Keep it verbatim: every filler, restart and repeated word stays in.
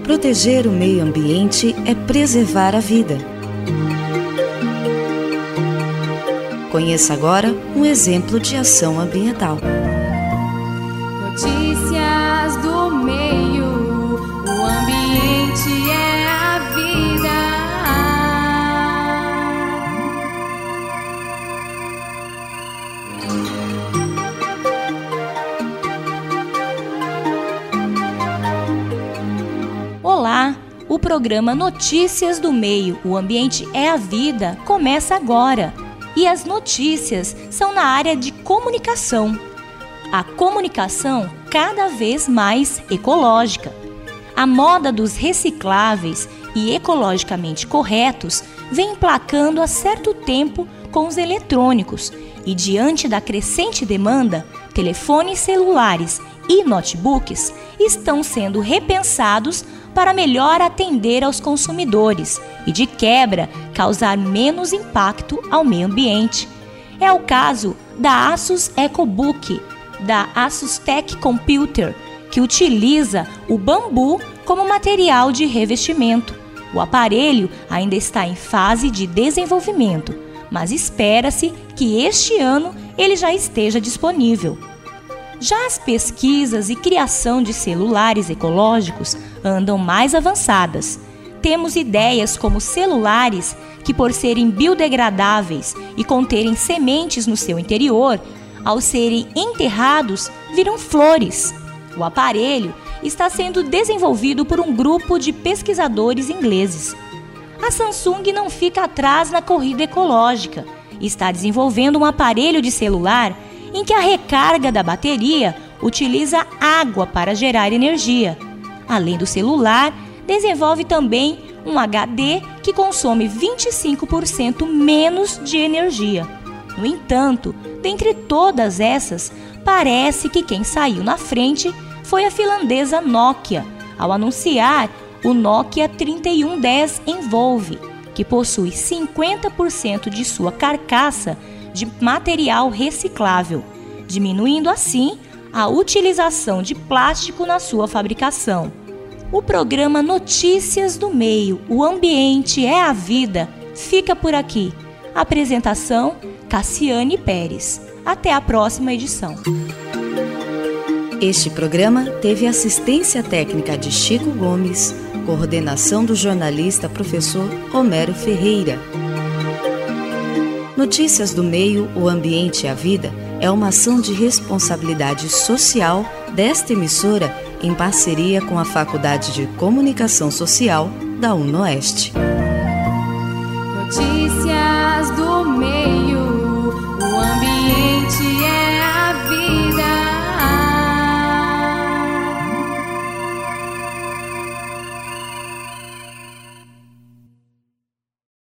Proteger o meio ambiente é preservar a vida. Conheça agora um exemplo de ação ambiental. Notícias do meio, o ambiente é a vida. Olá! O programa Notícias do Meio, o ambiente é a vida, começa agora. E as notícias são na área de comunicação. A comunicação cada vez mais ecológica. A moda dos recicláveis e ecologicamente corretos vem emplacando há certo tempo com os eletrônicos e, diante da crescente demanda, telefones celulares e notebooks estão sendo repensados para melhor atender aos consumidores e, de quebra, causar menos impacto ao meio ambiente. É o caso da Asus EcoBook, da Asus Tech Computer, que utiliza o bambu como material de revestimento. O aparelho ainda está em fase de desenvolvimento, mas espera-se que este ano ele já esteja disponível. Já as pesquisas e criação de celulares ecológicos andam mais avançadas. Temos ideias como celulares que, por serem biodegradáveis e conterem sementes no seu interior, ao serem enterrados, viram flores. O aparelho está sendo desenvolvido por um grupo de pesquisadores ingleses. A Samsung não fica atrás na corrida ecológica e está desenvolvendo um aparelho de celular em que a recarga da bateria utiliza água para gerar energia. Além do celular, desenvolve também um H D que consome vinte e cinco por cento menos de energia. No entanto, dentre todas essas, parece que quem saiu na frente foi a finlandesa Nokia, ao anunciar o Nokia trinta e um dez Envolve, que possui cinquenta por cento de sua carcaça de material reciclável, diminuindo assim a utilização de plástico na sua fabricação. O programa Notícias do Meio, o ambiente é a vida, fica por aqui. Apresentação, Cassiane Pérez. Até a próxima edição. Este programa teve assistência técnica de Chico Gomes, coordenação do jornalista professor Homero Ferreira. Notícias do Meio, o ambiente e a vida é uma ação de responsabilidade social desta emissora em parceria com a Faculdade de Comunicação Social da UNOeste. Notícias